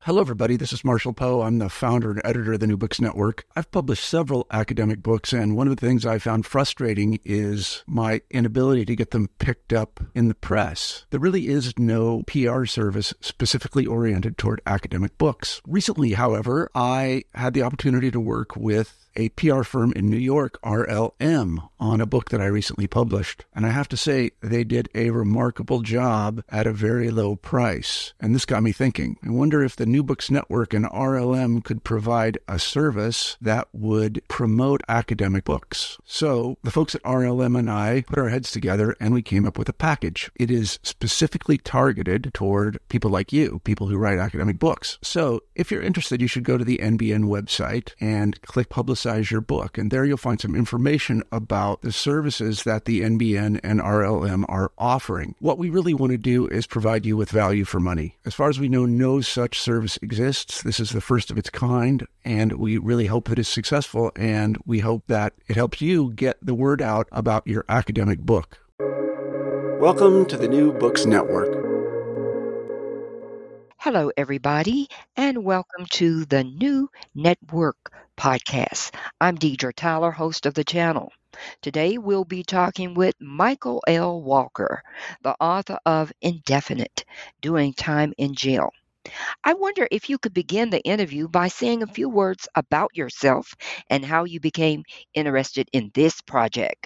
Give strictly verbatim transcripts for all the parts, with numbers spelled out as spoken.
Hello, everybody. This is Marshall Poe. I'm the founder and editor of the New Books Network. I've published several academic books, and one of the things I found frustrating is my inability to get them picked up in the press. There really is no P R service specifically oriented toward academic books. Recently, however, I had the opportunity to work with a P R firm in New York, R L M, on a book that I recently published. And I have to say, they did a remarkable job at a very low price. And this got me thinking. I wonder if the New Books Network and R L M could provide a service that would promote academic books. So the folks at R L M and I put our heads together and we came up with a package. It is specifically targeted toward people like you, people who write academic books. So if you're interested, you should go to the N B N website and click Publicize your book. And there you'll find some information about the services that the N B N and R L M are offering. What we really want to do is provide you with value for money. As far as we know, no such service exists. This is the first of its kind, and we really hope that it's successful, and we hope that it helps you get the word out about your academic book. Welcome to the New Books Network. Hello, everybody, and welcome to the New Network podcast. I'm Deidre Tyler, host of the channel. Today, we'll be talking with Michael L. Walker, the author of Indefinite, Doing Time in Jail. I wonder if you could begin the interview by saying a few words about yourself and how you became interested in this project.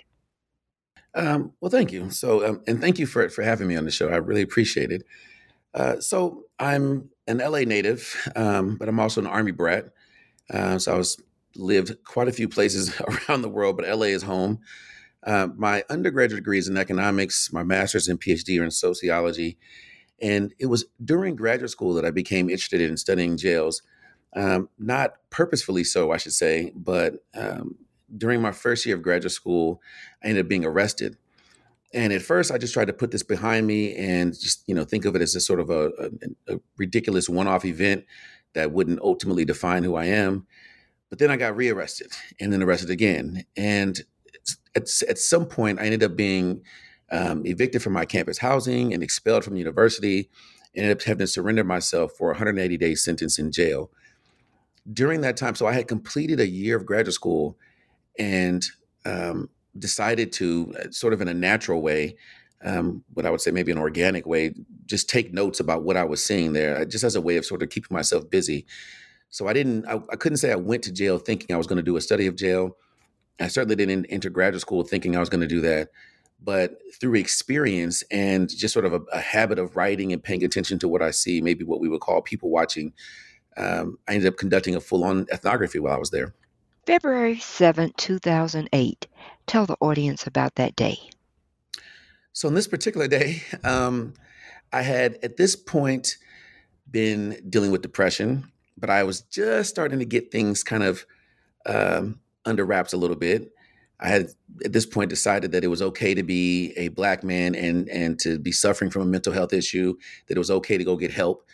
Um, well, thank you. So, um, and thank you for for having me on the show. I really appreciate it. Uh, so I'm an L A native, um, but I'm also an Army brat. Uh, so I was lived quite a few places around the world, but L A is home. Uh, my undergraduate degree is in economics. My master's and PhD are in sociology. And it was during graduate school that I became interested in studying jails. Um, not purposefully so, I should say, but um, during my first year of graduate school, I ended up being arrested. And at first, I just tried to put this behind me and just, you know, think of it as a sort of a, a, a ridiculous one-off event that wouldn't ultimately define who I am. But then I got rearrested and then arrested again. And at, at some point, I ended up being um, evicted from my campus housing and expelled from the university. And ended up having to surrender myself for a one hundred eighty day sentence in jail. During that time, so I had completed a year of graduate school and um, decided to uh, sort of in a natural way, um, what I would say maybe an organic way, just take notes about what I was seeing there, just as a way of sort of keeping myself busy. So I didn't, I, I couldn't say I went to jail thinking I was going to do a study of jail. I certainly didn't enter graduate school thinking I was going to do that. But through experience and just sort of a, a habit of writing and paying attention to what I see, maybe what we would call people watching, um, I ended up conducting a full-on ethnography while I was there. February seventh, two thousand eight. Tell the audience about that day. So on this particular day, um, I had at this point been dealing with depression, but I was just starting to get things kind of um, under wraps a little bit. I had at this point decided that it was okay to be a Black man and and to be suffering from a mental health issue, that it was okay to go get help.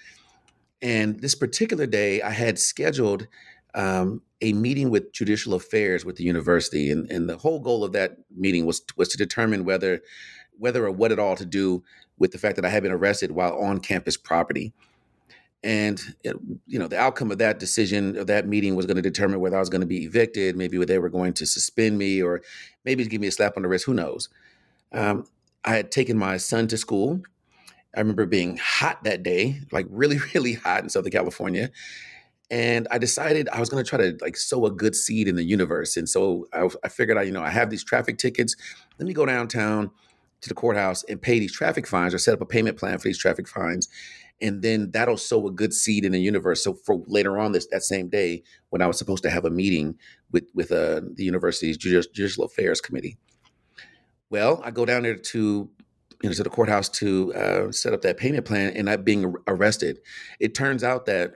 And this particular day, I had scheduled um, a meeting with Judicial Affairs with the university, and, and the whole goal of that meeting was was to determine whether whether or what at all to do with the fact that I had been arrested while on campus property. And it, you know, the outcome of that decision of that meeting was going to determine whether I was going to be evicted, maybe they were going to suspend me, or maybe give me a slap on the wrist. Who knows? Um, I had taken my son to school. I remember being hot that day, like really, really hot in Southern California. And I decided I was going to try to like sow a good seed in the universe. And so I, I figured out, you know, I have these traffic tickets. Let me go downtown to the courthouse and pay these traffic fines or set up a payment plan for these traffic fines. And then that'll sow a good seed in the universe. So for later on this that same day, when I was supposed to have a meeting with with uh, the university's Judicial, Judicial Affairs Committee. Well, I go down there to you know to the courthouse to uh, set up that payment plan, and I'm being arrested. It turns out that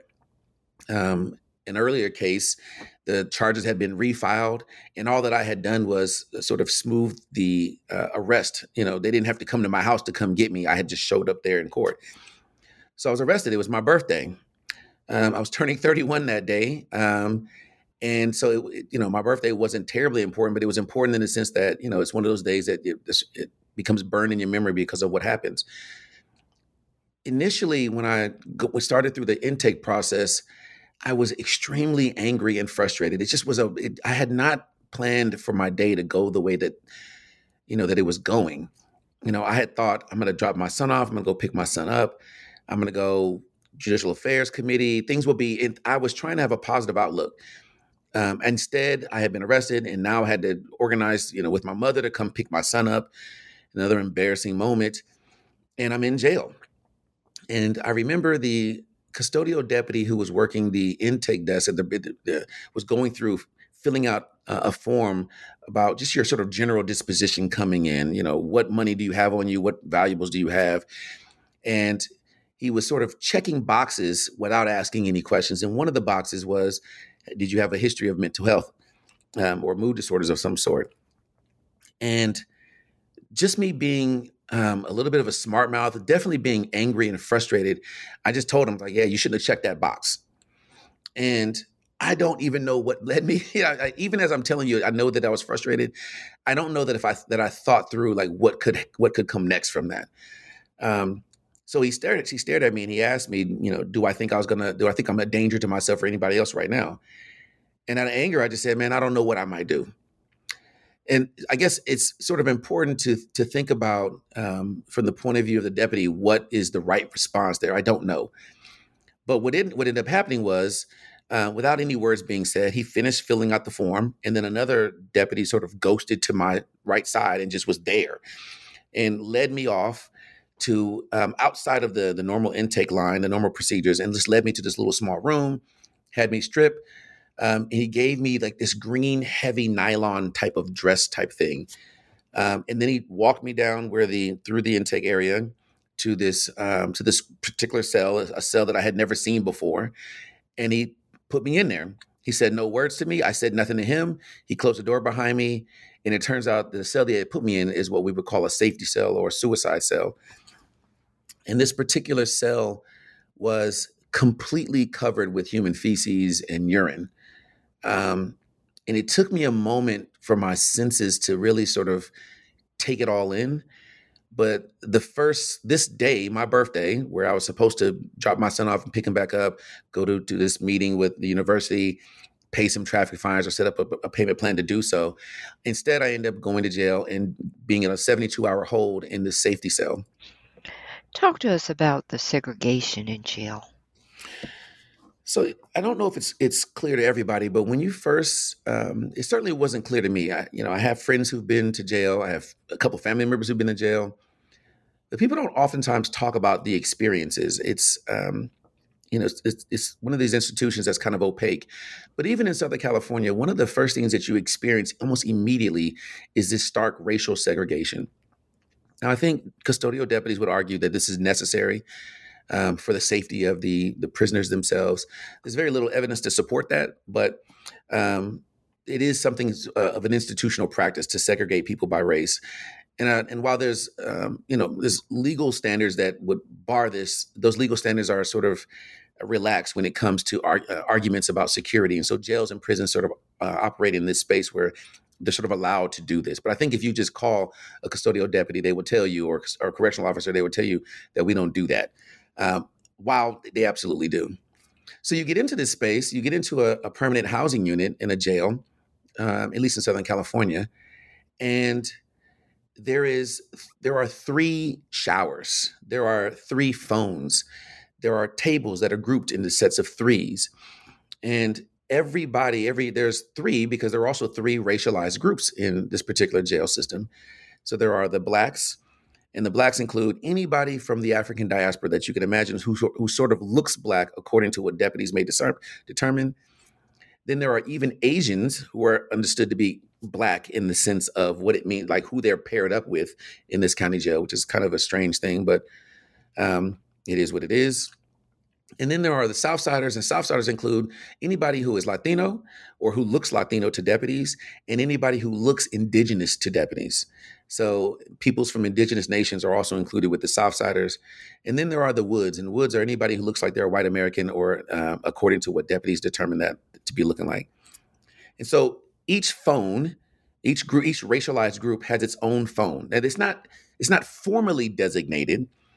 um, an earlier case, the charges had been refiled, and all that I had done was sort of smooth the uh, arrest. You know, they didn't have to come to my house to come get me. I had just showed up there in court. So I was arrested. It was my birthday. Um, I was turning thirty-one that day. Um, and so, it, you know, my birthday wasn't terribly important, but it was important in the sense that, you know, it's one of those days that it, it becomes burned in your memory because of what happens. initially, when I go, started through the intake process, I was extremely angry and frustrated. It just was a, it, I had not planned for my day to go the way that, you know, that it was going. You know, I had thought, I'm going to drop my son off. I'm going to go pick my son up. I'm going to go Judicial Affairs Committee. Things will be, in, I was trying to have a positive outlook. Um, instead, I had been arrested, and now I had to organize, you know, with my mother to come pick my son up. Another embarrassing moment. And I'm in jail. And I remember the custodial deputy who was working the intake desk at the, the was going through filling out a, a form about just your sort of general disposition coming in. You know, what money do you have on you? What valuables do you have? And he was sort of checking boxes without asking any questions. And one of the boxes was, did you have a history of mental health um, or mood disorders of some sort? And just me being um, a little bit of a smart mouth, definitely being angry and frustrated, I just told him, like, yeah, you shouldn't have checked that box. And I don't even know what led me. You know, I, even as I'm telling you, I know that I was frustrated. I don't know that if I that I thought through like what could what could come next from that. Um, so he stared at he stared at me and he asked me, you know, do I think I was gonna do I think I'm a danger to myself or anybody else right now? And out of anger, I just said, man, I don't know what I might do. And I guess it's sort of important to to think about um, from the point of view of the deputy, what is the right response there? I don't know. But what, it, what ended up happening was, uh, without any words being said, he finished filling out the form. And then another deputy sort of ghosted to my right side and just was there and led me off to um, outside of the, the normal intake line, the normal procedures, and just led me to this little small room, had me strip. Um, and he gave me like this green, heavy nylon type of dress type thing. Um, and then he walked me down where the through the intake area to this um, to this particular cell, a cell that I had never seen before. And he put me in there. He said no words to me. I said nothing to him. He closed the door behind me. And it turns out the cell that he had put me in is what we would call a safety cell or a suicide cell. And this particular cell was completely covered with human feces and urine. Um, and it took me a moment for my senses to really sort of take it all in. But the first, this day, my birthday, where I was supposed to drop my son off and pick him back up, go to, to this meeting with the university, pay some traffic fines or set up a, a payment plan to do so. Instead, I ended up going to jail and being in a seventy-two hour hold in this safety cell. Talk to us about the segregation in jail. So I don't know if it's it's clear to everybody, but when you first, um, it certainly wasn't clear to me. I, you know, I have friends who've been to jail. I have a couple family members who've been to jail. But people don't oftentimes talk about the experiences. It's, um, you know, it's, it's one of these institutions that's kind of opaque. But even in Southern California, one of the first things that you experience almost immediately is this stark racial segregation. Now, I think custodial deputies would argue that this is necessary Um, for the safety of the the prisoners themselves. There's very little evidence to support that, but um, it is something uh, of an institutional practice to segregate people by race. And uh, and while there's um, you know there's legal standards that would bar this, those legal standards are sort of relaxed when it comes to ar- uh, arguments about security. And so jails and prisons sort of uh, operate in this space where they're sort of allowed to do this. But I think if you just call a custodial deputy, they would tell you, or, or a correctional officer, they would tell you that we don't do that. Um, while they absolutely do. So you get into this space, you get into a, a permanent housing unit in a jail, um, at least in Southern California, and there is there are three showers, there are three phones, there are tables that are grouped into sets of threes, and everybody, every there's three because there are also three racialized groups in this particular jail system. So there are the Blacks. And the Blacks include anybody from the African diaspora that you can imagine who, who sort of looks Black according to what deputies may discern, determine. Then there are even Asians who are understood to be Black in the sense of what it means, like who they're paired up with in this county jail, which is kind of a strange thing, but um, it is what it is. And then there are the Southsiders, and Southsiders include anybody who is Latino or who looks Latino to deputies, and anybody who looks indigenous to deputies. So peoples from indigenous nations are also included with the Southsiders. And then there are the Woods, and Woods are anybody who looks like they're a white American or uh, according to what deputies determine that to be looking like. And so each phone, each group, each racialized group has its own phone. And it's not, it's not formally designated,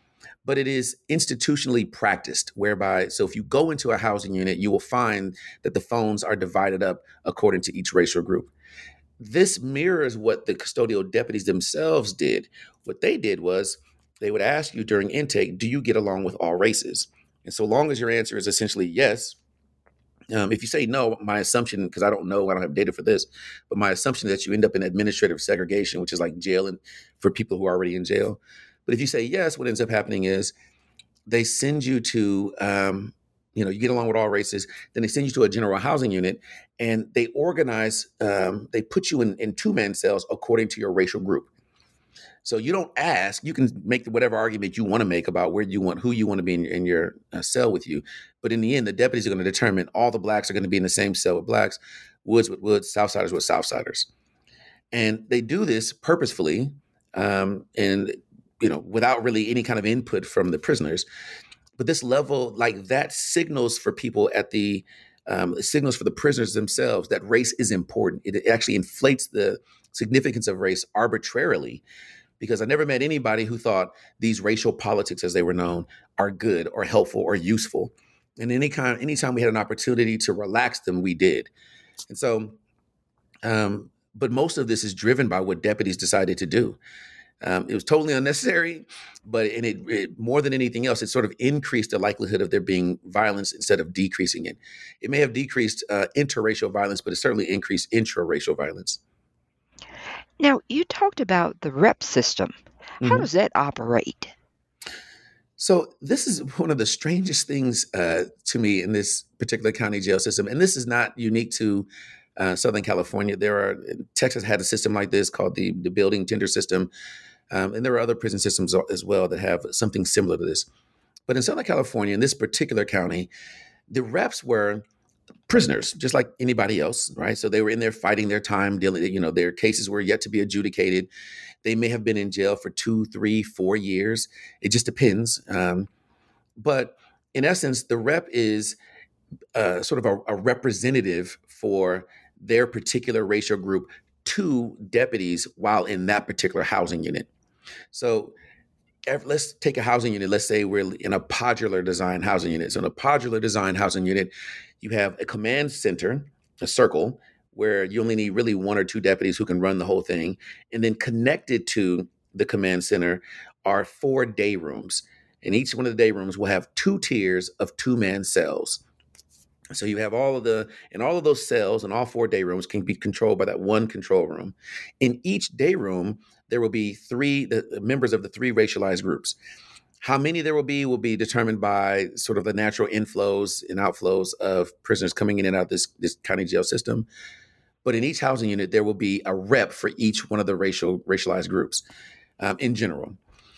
but it is institutionally practiced, whereby, so if you go into a housing unit, you will find that the phones are divided up according to each racial group. This mirrors what the custodial deputies themselves did. What they did was they would ask you during intake, do you get along with all races? And so long as your answer is essentially yes, um, if you say no, my assumption, because I don't know, I don't have data for this, but my assumption is that you end up in administrative segregation, which is like jail and for people who are already in jail. But if you say yes, what ends up happening is they send you to, um, you know, you get along with all races, then they send you to a general housing unit, and they organize, um, they put you in, in two-man cells according to your racial group. So you don't ask, you can make whatever argument you want to make about where you want, who you want to be in, in your uh, cell with you. But in the end, the deputies are going to determine all the blacks are going to be in the same cell with blacks, Woods with Woods, Southsiders with Southsiders. And they do this purposefully, um, and, you know, without really any kind of input from the prisoners. But this level, like that signals for people at the, um, it signals for the prisoners themselves that race is important. It actually inflates the significance of race arbitrarily, because I never met anybody who thought these racial politics, as they were known, are good or helpful or useful. And any kind, anytime we had an opportunity to relax them, we did. And so, um, but most of this is driven by what deputies decided to do. Um, it was totally unnecessary, but and it, it more than anything else, it sort of increased the likelihood of there being violence instead of decreasing it. It may have decreased uh, interracial violence, but it certainly increased intraracial violence. Now, you talked about the rep system. How Mm-hmm. does that operate? So this is one of the strangest things uh, to me in this particular county jail system, and this is not unique to uh, Southern California. There are Texas had a system like this called the the building tender system, um, and there are other prison systems as well that have something similar to this. But in Southern California, in this particular county, the reps were prisoners, just like anybody else, right? So they were in there fighting their time, dealing, you know, their cases were yet to be adjudicated. They may have been in jail for two, three, four years. It just depends. Um, but in essence, the rep is uh, sort of a, a representative for their particular racial group to deputies while in that particular housing unit. So ev- let's take a housing unit. Let's say we're in a podular design housing unit. So in a podular design housing unit, you have a command center, a circle, where you only need really one or two deputies who can run the whole thing. And then connected to the command center are four day rooms. And each one of the day rooms will have two tiers of two-man cells. So you have all of the, and all of those cells and all four day rooms can be controlled by that one control room. In each day room, there will be three the, the members of the three racialized groups. How many there will be will be determined by sort of the natural inflows and outflows of prisoners coming in and out of this, this county jail system. But in each housing unit, there will be a rep for each one of the racial racialized groups um, in general.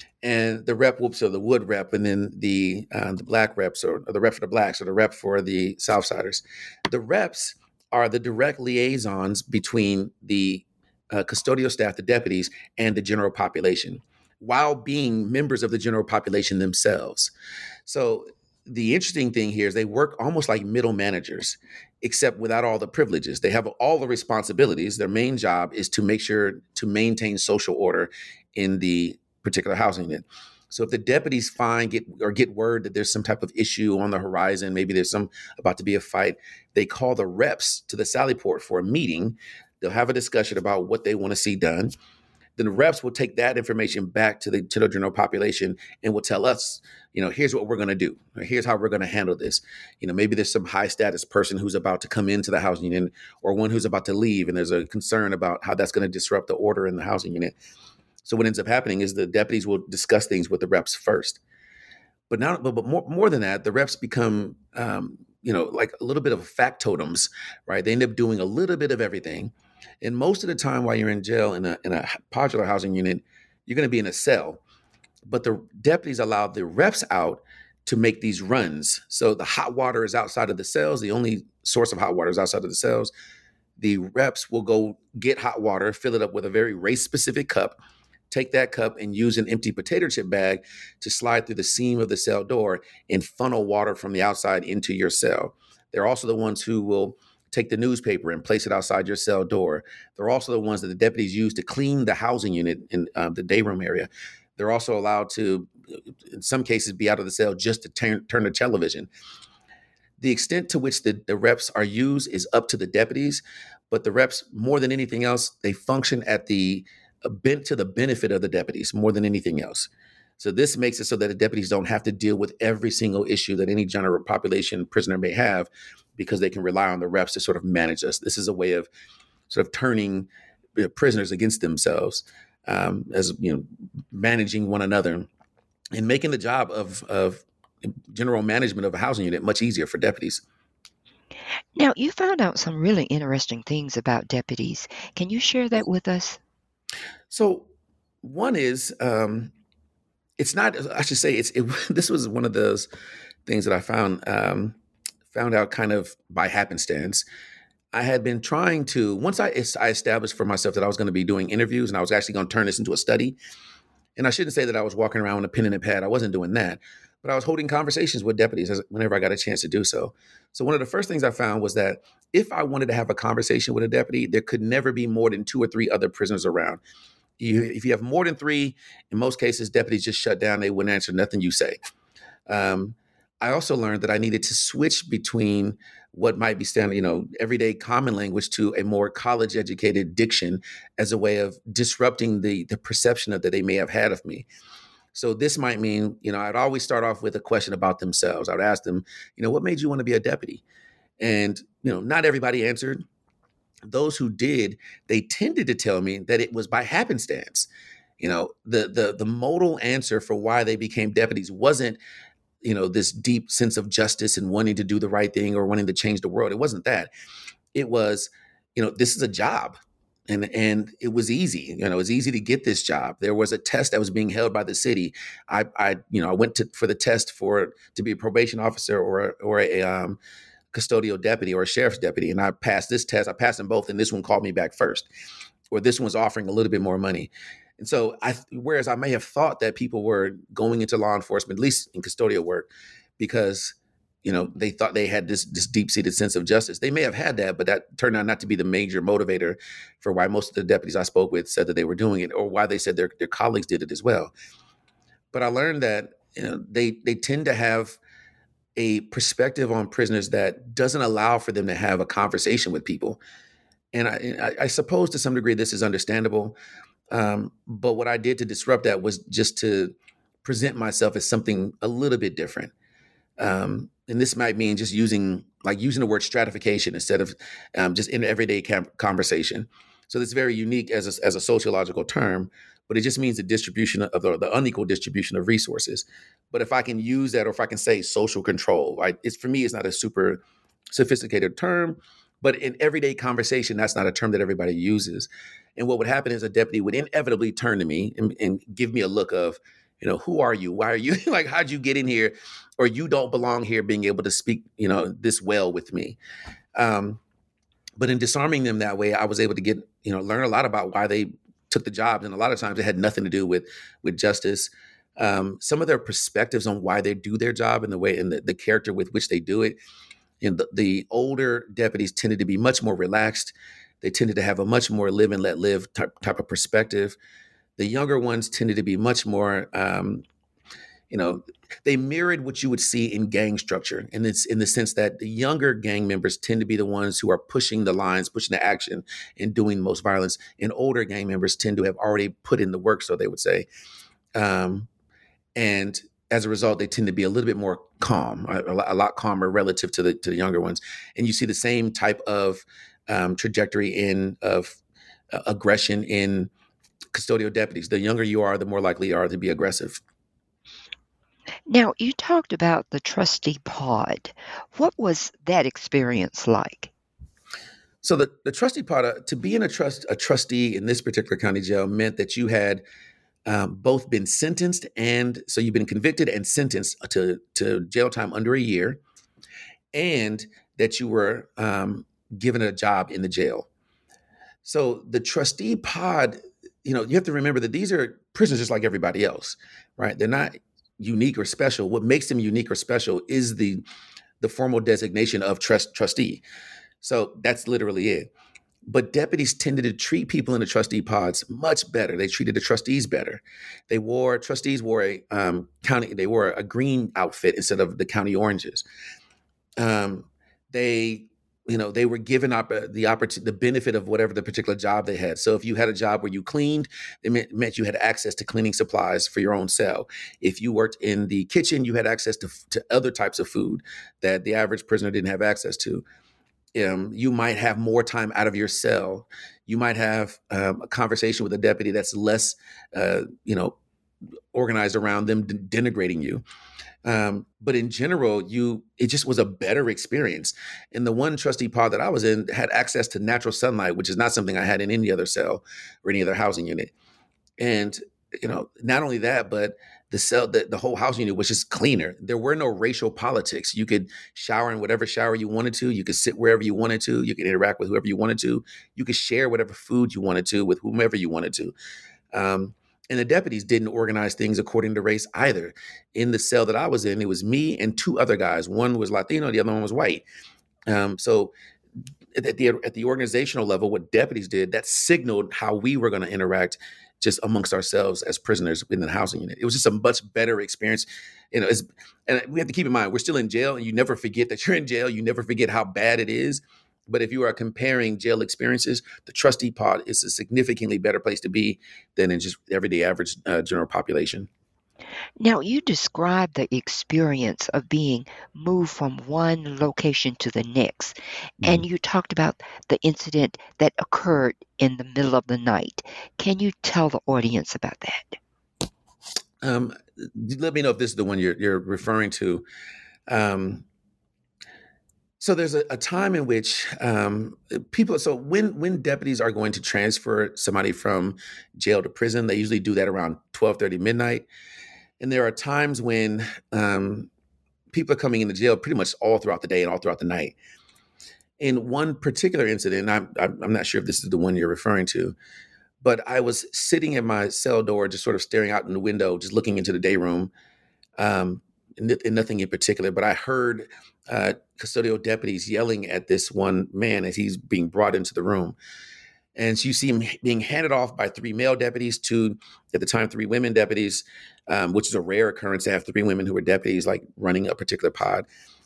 And the rep will, so the Wood rep, and then the uh, the black reps, or, or the rep for the blacks, or the rep for the Southsiders. The reps are the direct liaisons between the uh, custodial staff, the deputies, and the general population, while being members of the general population themselves. So the interesting thing here is they work almost like middle managers, except without all the privileges. They have all the responsibilities. Their main job is to make sure to maintain social order in the particular housing unit. So if the deputies find get or get word that there's some type of issue on the horizon, maybe there's some about to be a fight, they call the reps to the Sally Port for a meeting. They'll have a discussion about what they want to see done. Then the reps will take that information back to the to the general population and will tell us, you know, here's what we're going to do. Or here's how we're going to handle this. You know, maybe there's some high status person who's about to come into the housing unit, or one who's about to leave, and there's a concern about how that's going to disrupt the order in the housing unit. So what ends up happening is the deputies will discuss things with the reps first. But now, but, but more, more than that, the reps become, um, you know, like a little bit of factotums, right? They end up doing a little bit of everything. And most of the time while you're in jail in a, in a podular housing unit, you're going to be in a cell. But the deputies allow the reps out to make these runs. So the hot water is outside of the cells. The only source of hot water is outside of the cells. The reps will go get hot water, fill it up with a very race-specific cup, take that cup and use an empty potato chip bag to slide through the seam of the cell door and funnel water from the outside into your cell. They're also the ones who will take the newspaper and place it outside your cell door. They're also the ones that the deputies use to clean the housing unit in uh, the day room area. They're also allowed to in some cases, be out of the cell just to turn, turn the television. The extent to which the, the reps are used is up to the deputies, but the reps, more than anything else, they function at the uh, bent to the benefit of the deputies more than anything else. So this makes it so that the deputies don't have to deal with every single issue that any general population prisoner may have, because they can rely on the reps to sort of manage us. This is a way of sort of turning you know, prisoners against themselves, um, as you know, managing one another and making the job of of general management of a housing unit much easier for deputies. Now, you found out some really interesting things about deputies. Can you share that with us? So one is, um, it's not, I should say, it's it, this was one of those things that I found um, found out kind of by happenstance. I had been trying to, once I, I established for myself that I was going to be doing interviews and I was actually going to turn this into a study. And I shouldn't say that I was walking around with a pen and a pad. I wasn't doing that. But I was holding conversations with deputies as, whenever I got a chance to do so. So one of the first things I found was that if I wanted to have a conversation with a deputy, there could never be more than two or three other prisoners around. You, if you have more than three, in most cases, deputies just shut down. They wouldn't answer nothing you say. Um, I also learned that I needed to switch between what might be standard, you know, everyday common language to a more college-educated diction as a way of disrupting the the perception of that they may have had of me. So this might mean, you know, I'd always start off with a question about themselves. I would ask them, you know, what made you want to be a deputy? And, you know, not everybody answered. Those who did, they tended to tell me that it was by happenstance. You know, the the the modal answer for why they became deputies wasn't, you know, this deep sense of justice and wanting to do the right thing or wanting to change the world. It wasn't that. It was, you know, this is a job. And and it was easy, you know, it was easy to get this job. There was a test that was being held by the city. I, I you know, I went to for the test for to be a probation officer or or a um, custodial deputy or a sheriff's deputy, and I passed this test. I passed them both, and this one called me back first, or this one was offering a little bit more money. And so, I whereas I may have thought that people were going into law enforcement, at least in custodial work, because you know, they thought they had this, this deep-seated sense of justice. They may have had that, but that turned out not to be the major motivator for why most of the deputies I spoke with said that they were doing it, or why they said their, their colleagues did it as well. But I learned that, you know, they they tend to have a perspective on prisoners that doesn't allow for them to have a conversation with people. And I, I suppose to some degree this is understandable. Um, but what I did to disrupt that was just to present myself as something a little bit different. Um, and this might mean just using like using the word stratification instead of um, just in everyday cam- conversation. So it's very unique as a, as a sociological term, but it just means the distribution of the, the unequal distribution of resources. But if I can use that, or if I can say social control, right? It's for me, it's not a super sophisticated term, but in everyday conversation, that's not a term that everybody uses. And what would happen is a deputy would inevitably turn to me and, and give me a look of, you know, who are you? Why are you like, how'd you get in here? Or you don't belong here being able to speak, you know, this well with me. Um, but in disarming them that way, I was able to get, you know, learn a lot about why they took the jobs. And a lot of times it had nothing to do with, with justice. Um, some of their perspectives on why they do their job and the way and the, the character with which they do it. You know, the, the older deputies tended to be much more relaxed. They tended to have a much more live and let live type, type of perspective. The younger ones tended to be much more, um, you know, they mirrored what you would see in gang structure. And it's in the sense that the younger gang members tend to be the ones who are pushing the lines, pushing the action, and doing the most violence. And older gang members tend to have already put in the work, so they would say. Um, and as a result, they tend to be a little bit more calm, a, a lot calmer relative to the to the younger ones. And you see the same type of um, trajectory in of uh, aggression in custodial deputies. The younger you are, the more likely you are to be aggressive. Now, you talked about the trustee pod. What was that experience like? So the, the trustee pod, uh, to be in a trust a trustee in this particular county jail meant that you had um, both been sentenced and so you've been convicted and sentenced to, to jail time under a year, and that you were um, given a job in the jail. So the trustee pod, you know, you have to remember that these are prisoners just like everybody else, right? They're not unique or special. What makes them unique or special is the the formal designation of trust trustee. So that's literally it. But deputies tended to treat people in the trustee pods much better. They treated the trustees better. They wore trustees wore a um, county. They wore a green outfit instead of the county oranges. Um, they, you know, they were given op- the opportunity, the benefit of whatever the particular job they had. So if you had a job where you cleaned, it meant, meant you had access to cleaning supplies for your own cell. If you worked in the kitchen, you had access to to other types of food that the average prisoner didn't have access to. Um, you might have more time out of your cell. You might have um, a conversation with a deputy that's less, uh, you know, organized around them de- denigrating you. Um, but in general, you it just was a better experience. And the one trustee pod that I was in had access to natural sunlight, which is not something I had in any other cell or any other housing unit. And you know, not only that, but the cell, the, the whole housing unit was just cleaner. There were no racial politics. You could shower in whatever shower you wanted to. You could sit wherever you wanted to. You could interact with whoever you wanted to. You could share whatever food you wanted to with whomever you wanted to. Um, and the deputies didn't organize things according to race either. In the cell that I was in, it was me and two other guys. One was Latino, the other one was white. Um, so at the at the organizational level, what deputies did, that signaled how we were going to interact just amongst ourselves as prisoners in the housing unit. It was just a much better experience. You know, it's, and we have to keep in mind, we're still in jail, and you never forget that you're in jail. You never forget how bad it is. But if you are comparing jail experiences, the trustee pod is a significantly better place to be than in just everyday average uh, general population. Now, you described the experience of being moved from one location to the next, and Mhm. you talked about the incident that occurred in the middle of the night. Can you tell the audience about that? Um, let me know if this is the one you're, you're referring to. Um, So there's a, a time in which um, people. So when when deputies are going to transfer somebody from jail to prison, they usually do that around twelve thirty midnight. And there are times when um, people are coming into jail pretty much all throughout the day and all throughout the night. In one particular incident, I'm I'm I'm not sure if this is the one you're referring to, but I was sitting at my cell door, just sort of staring out in the window, just looking into the day room, um, and, and nothing in particular. But I heard uh, custodial deputies yelling at this one man as he's being brought into the room. And so you see him being handed off by three male deputies to, at the time, three women deputies, um, which is a rare occurrence to have three women who were deputies, like running a particular pod.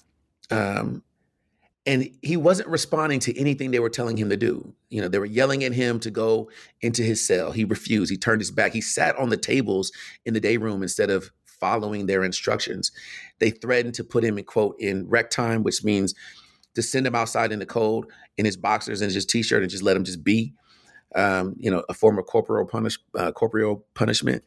Um, and he wasn't responding to anything they were telling him to do. You know, they were yelling at him to go into his cell. He refused. He turned his back. He sat on the tables in the day room instead of following their instructions. They threatened to put him in, quote, in rec time, which means to send him outside in the cold in his boxers and his t-shirt and just let him just be, um, you know, a form of corporal punish, uh, corporeal punishment.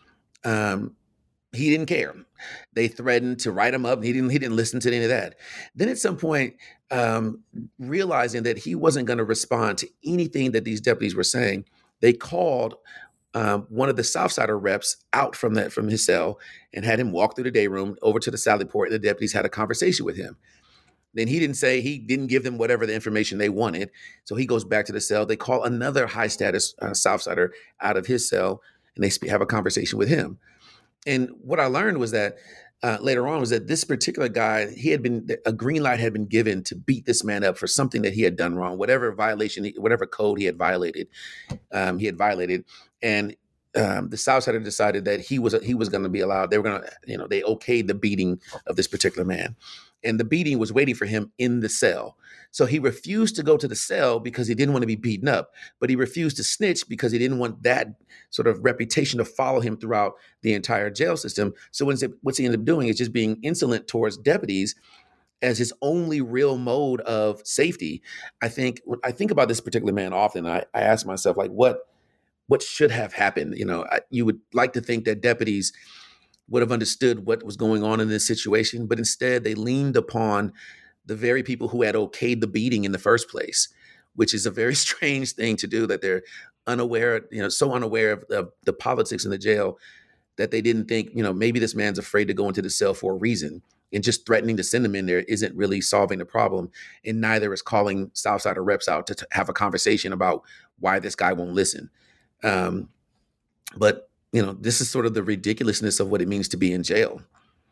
Um, he didn't care. They threatened to write him up. And he didn't. He didn't listen to any of that. Then at some point, um, realizing that he wasn't going to respond to anything that these deputies were saying, they called um, one of the Southsider reps out from that from his cell and had him walk through the day room over to the Sally Port. The deputies had a conversation with him. Then he didn't say, he didn't give them whatever the information they wanted. So he goes back to the cell. They call another high status uh, Southsider out of his cell, and they sp- have a conversation with him. And what I learned was that uh, later on was that this particular guy, he had been, a green light had been given to beat this man up for something that he had done wrong, whatever violation, whatever code he had violated, um, he had violated. And um, the Southsider decided that he was he was going to be allowed. They were going to, you know, they okayed the beating of this particular man. And the beating was waiting for him in the cell. So he refused to go to the cell because he didn't want to be beaten up, but he refused to snitch because he didn't want that sort of reputation to follow him throughout the entire jail system. So what's he ended up doing is just being insolent towards deputies as his only real mode of safety. I think when I think about this particular man often, I, I ask myself, like, what what should have happened? You know, I, you would like to think that deputies would have understood what was going on in this situation, but instead they leaned upon the very people who had okayed the beating in the first place, which is a very strange thing to do, that they're unaware, you know, so unaware of, of the politics in the jail that they didn't think, you know, maybe this man's afraid to go into the cell for a reason. And just threatening to send him in there isn't really solving the problem. And neither is calling Southsider reps out to t- have a conversation about why this guy won't listen. Um, but you know, this is sort of the ridiculousness of what it means to be in jail.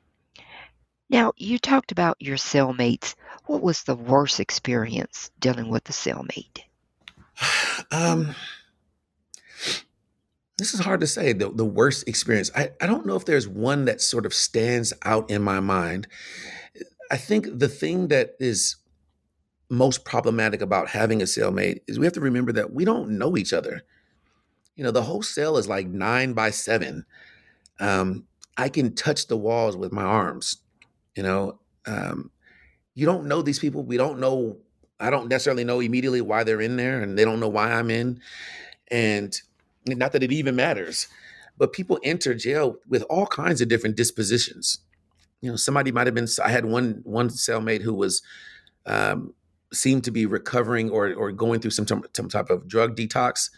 Now, you talked about your cellmates. What was the worst experience dealing with a cellmate? Um, this is hard to say, the, the worst experience. I, I don't know if there's one that sort of stands out in my mind. I think the thing that is most problematic about having a cellmate is we have to remember that we don't know each other. You know, the whole cell is like nine by seven. Um, I can touch the walls with my arms. You know, um, you don't know these people. We don't know. I don't necessarily know immediately why they're in there, and they don't know why I'm in. And not that it even matters, but people enter jail with all kinds of different dispositions. You know, somebody might have been. I had one one cellmate who was um, seemed to be recovering or or going through some some type of drug detox.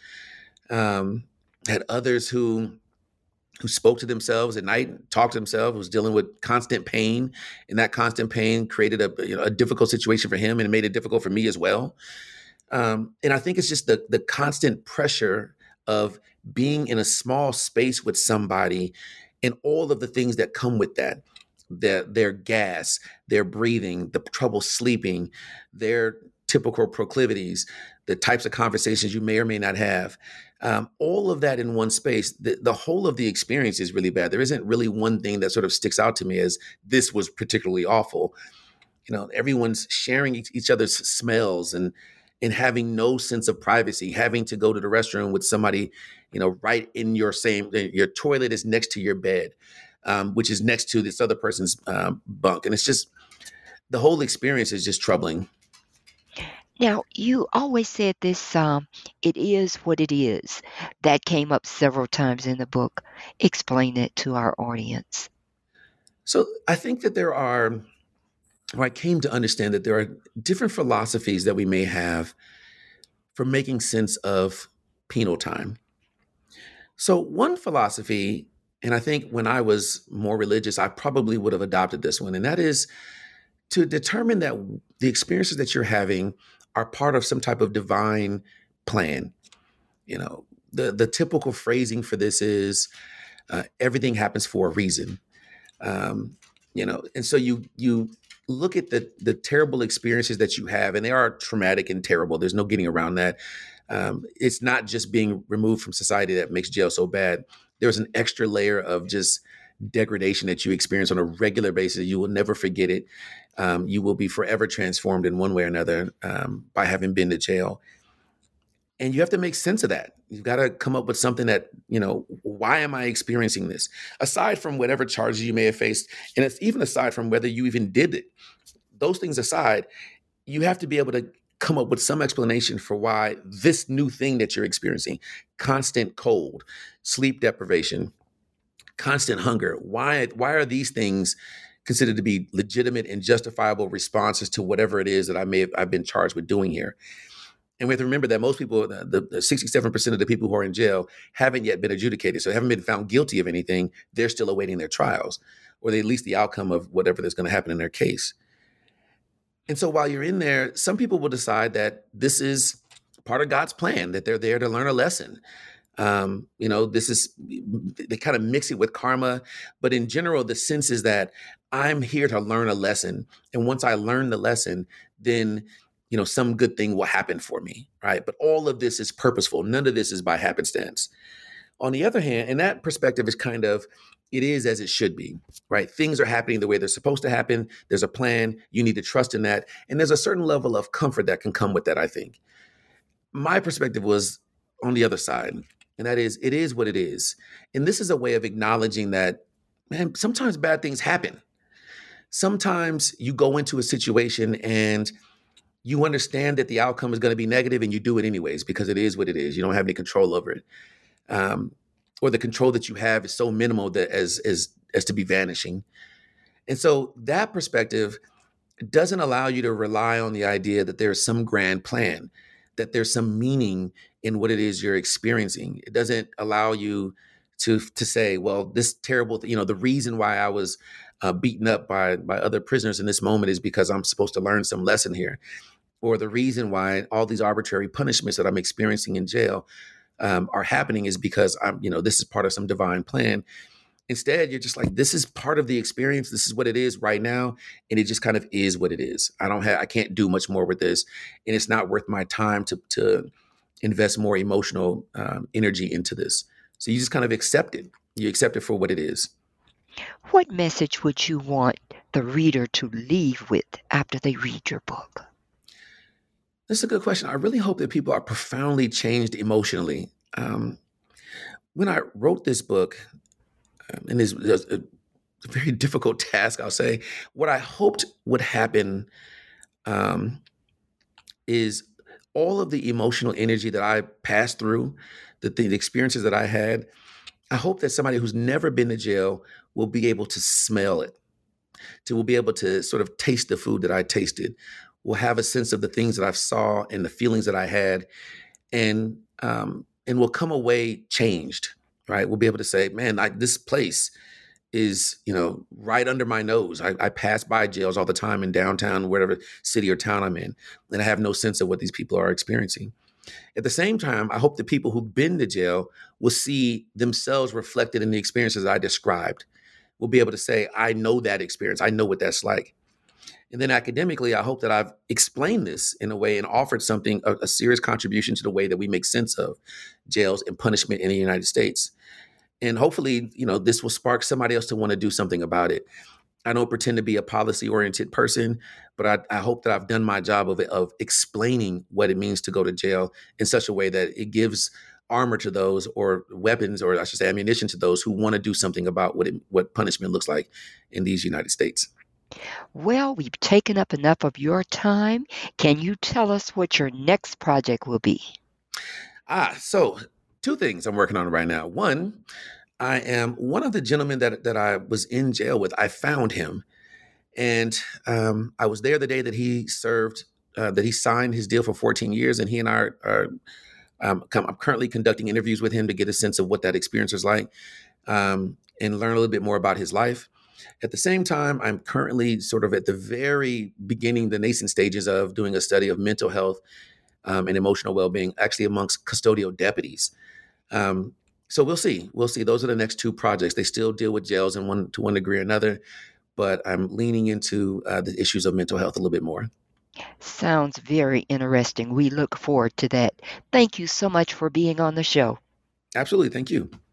Um, had others who who spoke to themselves at night, and talked to themselves, was dealing with constant pain, and that constant pain created a you know a difficult situation for him, and it made it difficult for me as well. Um, and I think it's just the the constant pressure of being in a small space with somebody, and all of the things that come with that. Their, their gas, their breathing, the trouble sleeping, their typical proclivities, the types of conversations you may or may not have. Um, all of that in one space, the, the whole of the experience is really bad. There isn't really one thing that sort of sticks out to me as this was particularly awful. You know, everyone's sharing each, each other's smells and and having no sense of privacy, having to go to the restroom with somebody, you know, right in your same, your toilet is next to your bed. Um, which is next to this other person's um, bunk. And it's just, the whole experience is just troubling. Now, you always said this, um, it is what it is. That came up several times in the book. Explain it to our audience. So I think that there are, or I came to understand that there are different philosophies that we may have for making sense of penal time. So one philosophy, and I think when I was more religious, I probably would have adopted this one. And that is to determine that the experiences that you're having are part of some type of divine plan. You know, the, the typical phrasing for this is uh, everything happens for a reason. Um, you know, and so you you look at the the terrible experiences that you have, and they are traumatic and terrible. There's no getting around that. Um, it's not just being removed from society that makes jail so bad. There's an extra layer of just degradation that you experience on a regular basis. You will never forget it. Um, you will be forever transformed in one way or another um, by having been to jail. And you have to make sense of that. You've got to come up with something that, you know, why am I experiencing this? Aside from whatever charges you may have faced, and it's even aside from whether you even did it, those things aside, you have to be able to come up with some explanation for why this new thing that you're experiencing, constant cold, sleep deprivation, constant hunger, why, why are these things considered to be legitimate and justifiable responses to whatever it is that I may have I've been charged with doing here? And we have to remember that most people, the, the sixty-seven percent of the people who are in jail haven't yet been adjudicated. So they haven't been found guilty of anything. They're still awaiting their trials, or they, at least the outcome of whatever that's going to happen in their case. And so while you're in there, some people will decide that this is part of God's plan, that they're there to learn a lesson. Um, you know, this is, they kind of mix it with karma. But in general, the sense is that I'm here to learn a lesson. And once I learn the lesson, then, you know, some good thing will happen for me, right? But all of this is purposeful. None of this is by happenstance. On the other hand, and that perspective is kind of, it is as it should be, right? Things are happening the way they're supposed to happen. There's a plan. You need to trust in that. And there's a certain level of comfort that can come with that, I think. My perspective was on the other side, and that is, it is what it is. And this is a way of acknowledging that, man, sometimes bad things happen. Sometimes you go into a situation and you understand that the outcome is going to be negative, and you do it anyways because it is what it is. You don't have any control over it. Um, or the control that you have is so minimal that as, as, as to be vanishing. And so that perspective doesn't allow you to rely on the idea that there's some grand plan, that there's some meaning in what it is you're experiencing. It doesn't allow you to, to say, well, this terrible, th- you know, the reason why I was uh, beaten up by, by other prisoners in this moment is because I'm supposed to learn some lesson here. Or the reason why all these arbitrary punishments that I'm experiencing in jail Um, are happening is because I'm, you know, this is part of some divine plan. Instead, you're just like, this is part of the experience. This is what it is right now. And it just kind of is what it is. I don't have, I can't do much more with this. And it's not worth my time to, to invest more emotional um, energy into this. So you just kind of accept it. You accept it for what it is. What message would you want the reader to leave with after they read your book? That's a good question. I really hope that people are profoundly changed emotionally. Um, when I wrote this book, um, and it's a, a very difficult task, I'll say, what I hoped would happen um, is all of the emotional energy that I passed through, the, the experiences that I had, I hope that somebody who's never been to jail will be able to smell it, to will be able to sort of taste the food that I tasted, will have a sense of the things that I saw and the feelings that I had, and um, and will come away changed, right? We'll be able to say, man, I, this place is, you know, right under my nose. I, I pass by jails all the time in downtown, whatever city or town I'm in, and I have no sense of what these people are experiencing. At the same time, I hope the people who've been to jail will see themselves reflected in the experiences I described. Will be able to say, I know that experience. I know what that's like. And then academically, I hope that I've explained this in a way and offered something, a, a serious contribution to the way that we make sense of jails and punishment in the United States. And hopefully, you know, this will spark somebody else to want to do something about it. I don't pretend to be a policy-oriented person, but I, I hope that I've done my job of, of explaining what it means to go to jail in such a way that it gives armor to those, or weapons, or I should say ammunition to those who want to do something about what it, what punishment looks like in these United States. Well, we've taken up enough of your time. Can you tell us what your next project will be? Ah, so two things I'm working on right now. One, I am one of the gentlemen that, that I was in jail with. I found him, and um, I was there the day that he served, uh, that he signed his deal for fourteen years, and he and I are, are um, I'm currently conducting interviews with him to get a sense of what that experience was like, um, and learn a little bit more about his life. At the same time, I'm currently sort of at the very beginning, the nascent stages of doing a study of mental health um, and emotional well-being, actually amongst custodial deputies. Um, So we'll see. We'll see. Those are the next two projects. They still deal with jails in one to one degree or another, but I'm leaning into uh, the issues of mental health a little bit more. Sounds very interesting. We look forward to that. Thank you so much for being on the show. Absolutely. Thank you.